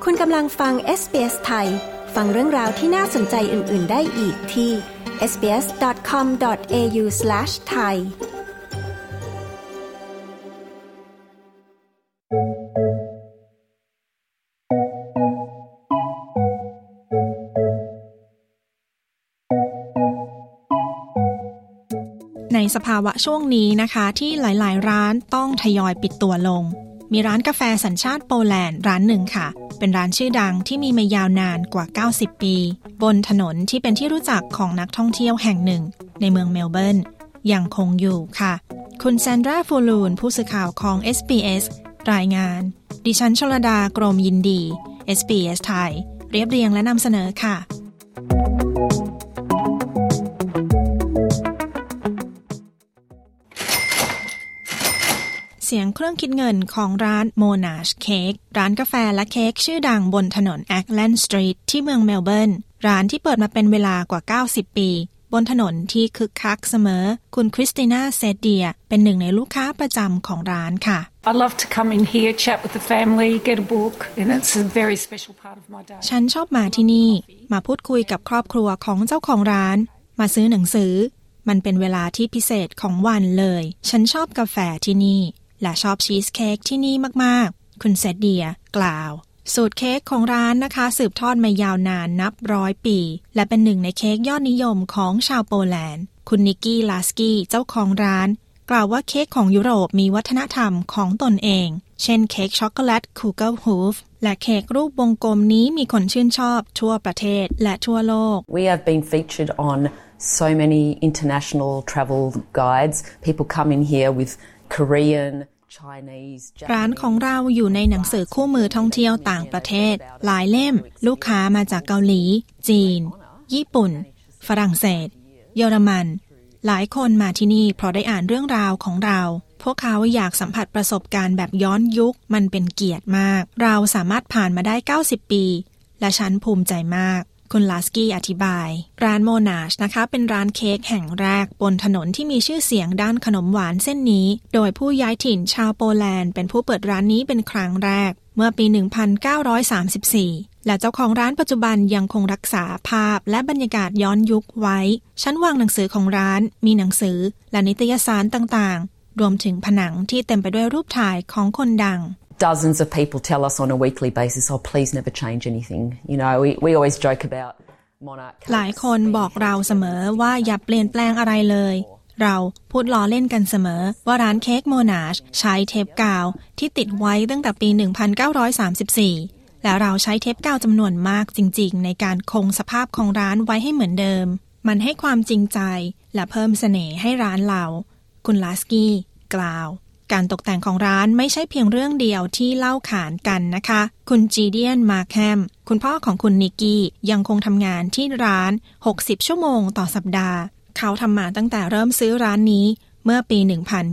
คุณกำลังฟัง SBS ไทยฟังเรื่องราวที่น่าสนใจอื่นๆได้อีกที่ sbs.com.au/thai ในสภาวะช่วงนี้นะคะที่หลายๆร้านต้องทยอยปิดตัวลงมีร้านกาแฟสัญชาติโปแลนด์ร้านหนึ่งค่ะเป็นร้านชื่อดังที่มีมายาวนานกว่า90ปีบนถนนที่เป็นที่รู้จักของนักท่องเที่ยวแห่งหนึ่งในเมืองเมลเบิร์นยังคงอยู่ค่ะคุณแซนดราฟูลูนผู้สื่อข่าวของ SBS รายงานดิฉันชลดากรมยินดี SBS ไทยเรียบเรียงและนำเสนอค่ะเสียงเครื่องคิดเงินของร้าน Monash Cake ร้านกาแฟและเค้กชื่อดังบนถนน Auckland Street ที่เมืองเมลเบิร์นร้านที่เปิดมาเป็นเวลากว่า90ปีบนถนนที่คึกคักเสมอคุณคริสติน่าเซเดียเป็นหนึ่งในลูกค้าประจำของร้านค่ะ I love to come in here, chat with the family, get a book, and it's a very special part of my day. ฉันชอบมาที่นี่มาพูดคุยกับครอบครัวของเจ้าของร้านมาซื้อหนังสือมันเป็นเวลาที่พิเศษของวันเลยฉันชอบกาแฟที่นี่และชอบชีสเค้กที่นี่มากๆคุณเซเดียกล่าวสูตรเค้กของร้านนะคะสืบทอดมายาวนานนับ100ปีและเป็นหนึ่งในเค้กยอดนิยมของชาวโปแลนด์คุณนิกกี้ลาสกี้เจ้าของร้านกล่าวว่าเค้กของยุโรปมีวัฒนธรรมของตนเองเช่นเค้กช็อกโกแลตคูเกิลฮูฟและเค้กรูปวงกลมนี้มีคนชื่นชอบทั่วประเทศและทั่วโลก We have been featured on so many international travel guides. People come in here with Korean ร้านของเราอยู่ในหนังสือคู่มือท่องเที่ยวต่างประเทศหลายเล่มลูกค้ามาจากเกาหลีจีนญี่ปุ่นฝรั่งเศสเยอรมันหลายคนมาที่นี่เพราะได้อ่านเรื่องราวของเราพวกเขาอยากสัมผัสประสบการณ์แบบย้อนยุคมันเป็นเกียรติมากเราสามารถผ่านมาได้90ปีและฉันภูมิใจมากคุณลาสกี้อธิบายร้านโมนาชนะคะเป็นร้านเค้กแห่งแรกบนถนนที่มีชื่อเสียงด้านขนมหวานเส้นนี้โดยผู้ย้ายถิ่นชาวโปแลนด์เป็นผู้เปิดร้านนี้เป็นครั้งแรกเมื่อปี 1934 และเจ้าของร้านปัจจุบันยังคงรักษาภาพและบรรยากาศย้อนยุคไว้ชั้นวางหนังสือของร้านมีหนังสือและนิตยสารต่างๆรวมถึงผนังที่เต็มไปด้วยรูปถ่ายของคนดัง Dozens of people tell us on a weekly basis, oh, please never change anything. You know, we always joke about monarch. หลายคนบอกเราเสมอว่าอย่าเปลี่ยนแปลงอะไรเลยเราพูดล้อเล่นกันเสมอว่าร้านเค้กโมนาชใช้เทปกาวที่ติดไว้ตั้งแต่ปี 1934 แล้วเราใช้เทปกาวจำนวนมากจริงๆในการคงสภาพของร้านไว้ให้เหมือนเดิมมันให้ความจริงใจและเพิ่มเสน่ห์ให้ร้านเราคุณลาสกี้กล่าวการตกแต่งของร้านไม่ใช่เพียงเรื่องเดียวที่เล่าขานกันนะคะคุณจีเดียนมาร์แคมคุณพ่อของคุณนิกกี้ยังคงทำงานที่ร้าน60ชั่วโมงต่อสัปดาห์เขาทำมาตั้งแต่เริ่มซื้อร้านนี้เมื่อปี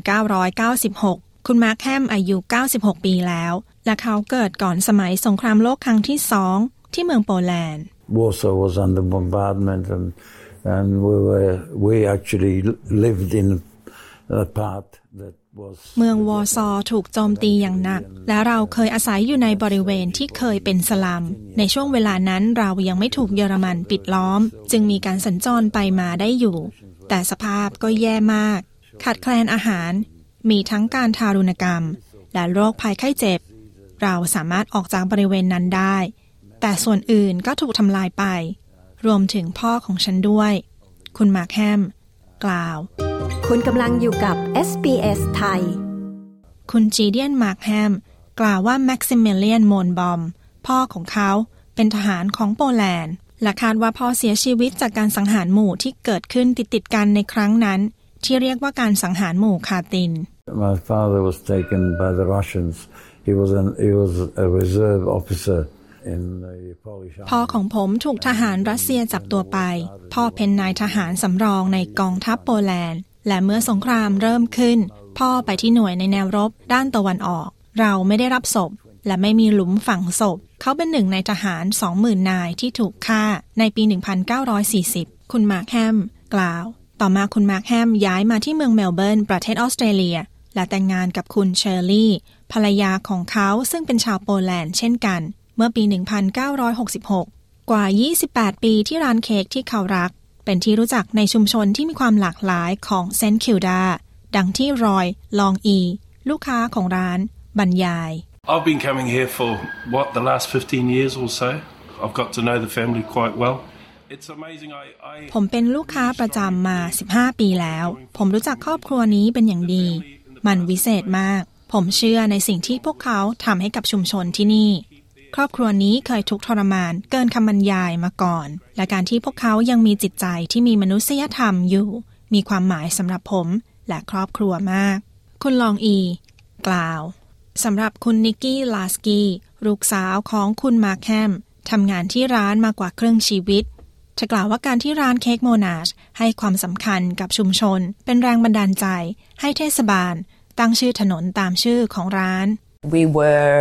1996 คุณมาร์แคมอายุ96ปีแล้วและเขาเกิดก่อนสมัยสงครามโลกครั้งที่2ที่เมืองโปแลนด์ Warsaw was under bombardment and we actually lived in a part that เมืองวอร์ซอถูกโจมตีอย่างหนักและเราเคยอาศัยอยู่ในบริเวณที่เคยเป็นสลัมในช่วงเวลานั้นเรายังไม่ถูกเยอรมันปิดล้อมจึงมีการสัญจรไปมาได้อยู่แต่สภาพก็แย่มากขาดแคลนอาหารมีทั้งการทารุณกรรมและโรคภัยไข้เจ็บเราสามารถออกจากบริเวณนั้นได้แต่ส่วนอื่นก็ถูกทำลายไปรวมถึงพ่อของฉันด้วยคุณมาร์แคมกล่าวคุณกำลังอยู่กับ SBS ไทยคุณจีเดียนมาร์แฮมกล่าวว่าแม็กซิมิเลียนโมนบอมพ่อของเขาเป็นทหารของโปแลนด์และคาดว่าพ่อเสียชีวิตจากการสังหารหมู่ที่เกิดขึ้นติดๆกันในครั้งนั้นที่เรียกว่าการสังหารหมู่คาติน My father was taken by the Russians. He was a reserve officer in the Polish army. พ่อของผมถูกทหารรัสเซียจับตัวไปพ่อเป็นนายทหารสำรองในกองทัพโปแลนด์และเมื่อสงครามเริ่มขึ้นพ่อไปที่หน่วยในแนวรบด้านตะวันออกเราไม่ได้รับศพและไม่มีหลุมฝังศพเขาเป็นหนึ่งในทหาร 20,000 นายที่ถูกฆ่าในปี 1940 คุณมาร์แฮมกล่าวต่อมาคุณมาร์แฮมย้ายมาที่เมืองเมลเบิร์นประเทศออสเตรเลียและแต่งงานกับคุณเชอร์รี่ภรรยาของเขาซึ่งเป็นชาวโปแลนด์เช่นกันเมื่อปี 1966 กว่า 28 ปีที่ร้านเค้กที่เขารักเป็นที่รู้จักในชุมชนที่มีความหลากหลายของเซนต์คิลดาดังที่รอยลองอีลูกค้าของร้านบรรยาย I've been coming here for the last 15 years or so. I've got to know the family quite well. It's amazing. ผมเป็นลูกค้าประจำมา15 ปีแล้วผมรู้จักครอบครัวนี้เป็นอย่างดีมันวิเศษมากผมเชื่อในสิ่งที่พวกเขาทำให้กับชุมชนที่นี่ครอบครัวนี้เคยทุกข์ทรมานเกินคำบรรยายมาก่อนและการที่พวกเขายังมีจิตใจที่มีมนุษยธรรมอยู่มีความหมายสำหรับผมและครอบครัวมากคุณลองอีกล่าวสำหรับคุณนิกกี้ลาสกี้ลูกสาวของคุณมาร์คแฮมทำงานที่ร้านมากว่าครึ่งชีวิตเธอกล่าวว่าการที่ร้านเค้กโมนาชให้ความสำคัญกับชุมชนเป็นแรงบันดาลใจให้เทศบาลตั้งชื่อถนนตามชื่อของร้าน We were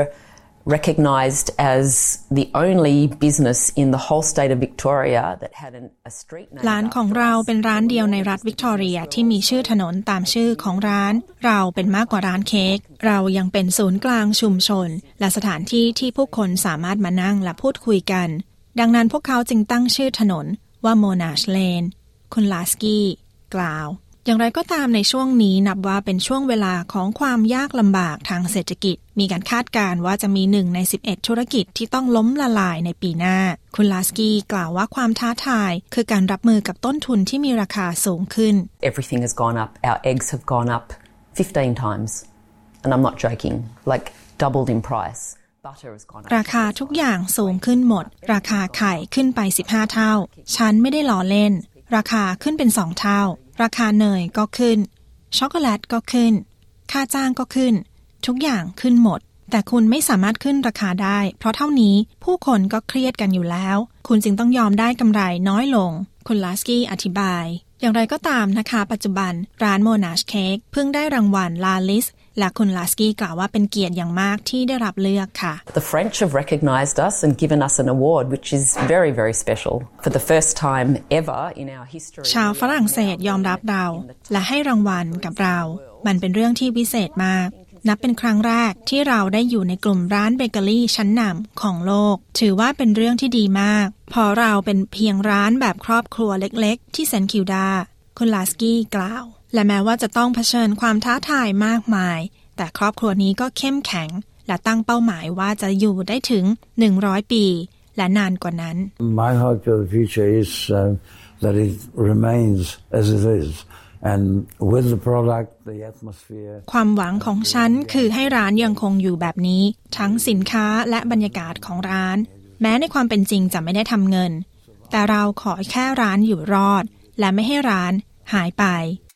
recognised as the only business in the whole state of Victoria that had a street name. ร้านของเราเป็นร้านเดียวในรัฐวิกตอเรียที่มีชื่อถนนตามชื่อของร้านเราเป็นมากกว่าร้านเค้กเรายังเป็นศูนย์กลางชุมชนและสถานที่ที่ผู้คนสามารถมานั่งและพูดคุยกันดังนั้นพวกเขาจึงตั้งชื่อถนนว่าโมนาชเลนคุณลาสกี้กล่าวอย่างไรก็ตามในช่วงนี้นับว่าเป็นช่วงเวลาของความยากลำบากทางเศรษฐกิจมีการคาดการณ์ว่าจะมี1ใน11ธุรกิจที่ต้องล้มละลายในปีหน้าคุณลาสกี้กล่าวว่าความท้าทายคือการรับมือกับต้นทุนที่มีราคาสูงขึ้น Everything has gone up. Our eggs have gone up 15 times. And I'm not joking. Like doubled in price. Butter has gone up. ราคาทุกอย่างสูงขึ้นหมดราคาไข่ขึ้นไป15เท่าฉันไม่ได้ล้อเล่นราคาขึ้นเป็น2เท่าราคาเนยก็ขึ้นช็อกโกแลตก็ขึ้นค่าจ้างก็ขึ้นทุกอย่างขึ้นหมดแต่คุณไม่สามารถขึ้นราคาได้เพราะเท่านี้ผู้คนก็เครียดกันอยู่แล้วคุณจึงต้องยอมได้กำไรน้อยลงคุณลาสกี้อธิบายอย่างไรก็ตามนะคะปัจจุบันร้านโมนาชเค้กเพิ่งได้รางวัลลาลิสและคุณลาสกี้กล่าวว่าเป็นเกียรติอย่างมากที่ได้รับเลือกค่ะ The French have recognised us and given us an award which is very very special for the first time ever in our history ชาวฝรั่งเศสยอมรับเราและให้รางวัลกับเรามันเป็นเรื่องที่พิเศษมากนับเป็นครั้งแรกที่เราได้อยู่ในกลุ่มร้านเบเกอรี่ชั้นนำของโลกถือว่าเป็นเรื่องที่ดีมากเพราะเราเป็นเพียงร้านแบบครอบครัวเล็กๆที่เซนต์คิลดาคุณลาสกี้กล่าวและแม้ว่าจะต้องเผชิญความท้าทายมากมายแต่ครอบครัวนี้ก็เข้มแข็งและตั้งเป้าหมายว่าจะอยู่ได้ถึง100ปีและนานกว่านั้น My hope for the future is that it remains as it is and with the product the atmosphere ความหวังของฉันคือให้ร้านยังคงอยู่แบบนี้ทั้งสินค้าและบรรยากาศของร้านแม้ในความเป็นจริงจะไม่ได้ทำเงินแต่เราขอแค่ร้านอยู่รอดและไม่ให้ร้านหายไป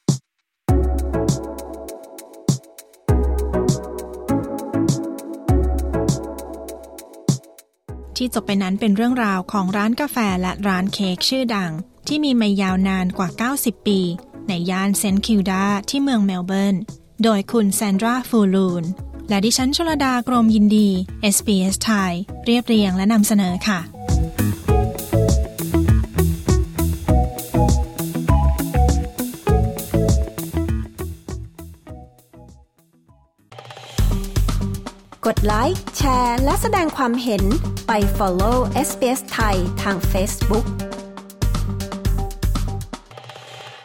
ที่จบไปนั้นเป็นเรื่องราวของร้านกาแฟและร้านเค้กชื่อดังที่มีมายาวนานกว่า90ปีในย่านเซนต์คิลดาที่เมืองเมลเบิร์นโดยคุณแซนดราฟูลูนและดิฉันชลดากรมยินดี SBS ไทยเรียบเรียงและนำเสนอค่ะกดไลค์แชร์และแสดงความเห็นไป follow SBS ไทยทาง Facebook